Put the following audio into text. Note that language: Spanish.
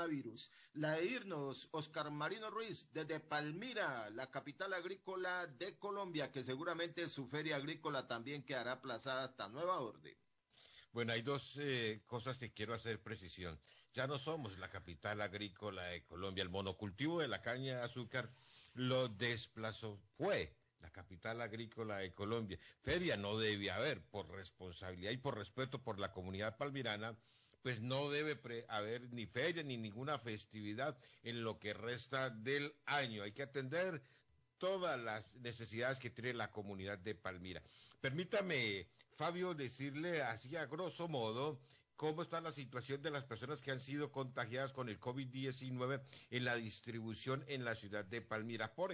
coronavirus. La de irnos, Oscar Marino Ruiz, desde Palmira, la capital agrícola de Colombia, que seguramente su feria agrícola también quedará aplazada hasta nueva orden. Bueno, hay dos cosas que quiero hacer precisión. Ya no somos la capital agrícola de Colombia. El monocultivo de la caña de azúcar lo desplazó. Fue la capital agrícola de Colombia. Feria no debe haber, por responsabilidad y por respeto por la comunidad palmirana, pues no debe haber ni feria ni ninguna festividad en lo que resta del año. Hay que atender todas las necesidades que tiene la comunidad de Palmira. Permítame, Fabio, decirle así a grosso modo cómo está la situación de las personas que han sido contagiadas con el COVID-19 en la distribución en la ciudad de Palmira. Por